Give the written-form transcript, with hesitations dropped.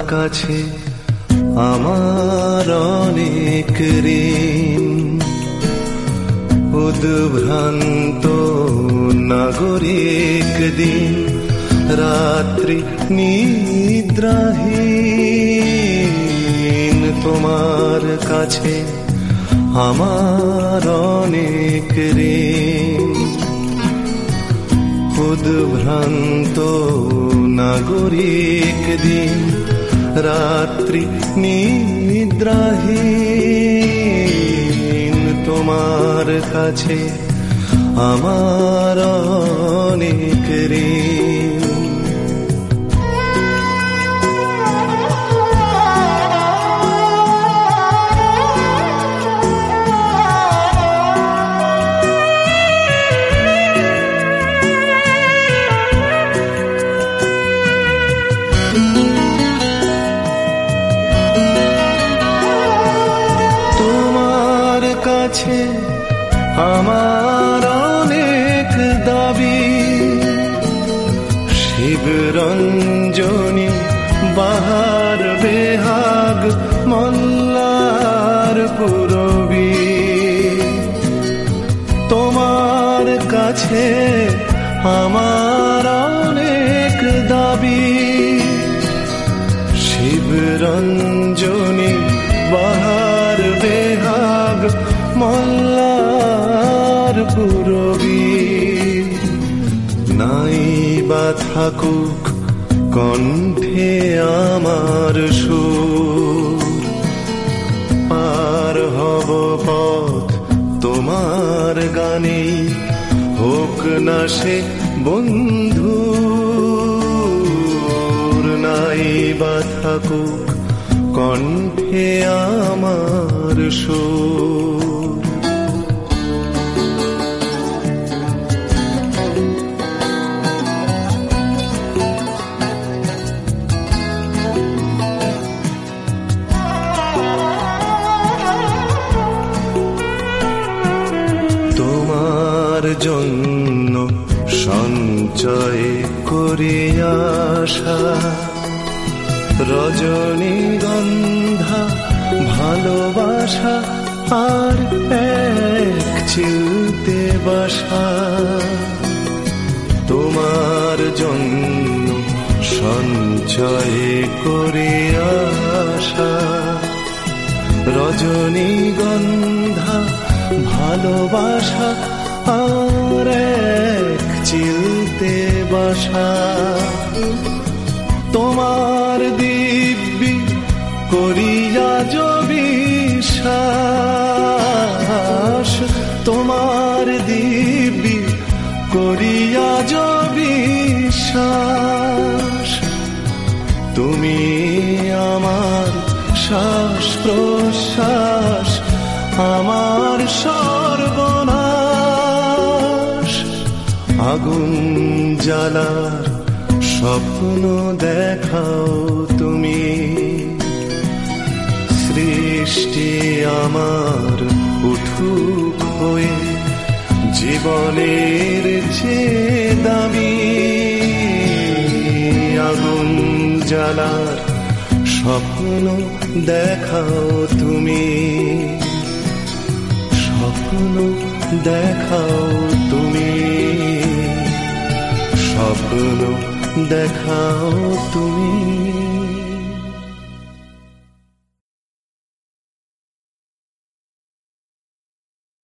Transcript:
কাছে আমার অনেক ঋণ। উদ্ভ্রান্ত নাগরিক দিন রাত্রি নিদ্রাহীন, তোমার কাছে আমার অনেক ঋণ। উদ্ভ্রান্ত নাগরিক দিন রাত্রি নিদ্রাহীন, তোমার কাছে আমার অনেক ঋণ। তোমার কাছে আমার অনেক দাবি, শিবরঞ্জনী বাহার বেহাগ মল্লার পুরবী। তোমার কাছে আমার অনেক দাবি, শিবরঞ্জনী বাহার বেহাগ মল্লার পুরবী। নাই বা থাকুক কণ্ঠে আমার সুর, পার হব পথ তোমার গানে, হোক না সে বন্ধুর। নাই বা থাকুক কণ্ঠে আমার সুর। তোমার জন্য সঞ্চয় করি আশা, রজনীগন্ধা ভালোবাসা আর এক চিলতে বাসা। তোমার জন্য সঞ্চয় করি আশা, রজনীগন্ধা ভালোবাসা আর এক চিলতে বাসা। তোমার দিব্যি করিয়া বিশ্বাস, তোমার দিব্যি করিয়া বিশ্বাস। তুমি আমার শ্বাস প্রশ্বাস, আমার সর্বনাশ। আগুন জ্বালার স্বপ্ন দেখাও তুমি, সৃষ্টি আমার উঠুক হয়ে জীবনের যে দাবি। আগুন জ্বালার স্বপ্ন দেখাও তুমি, স্বপ্ন দেখাও তুমি, স্বপ্ন দেখাও তুমি।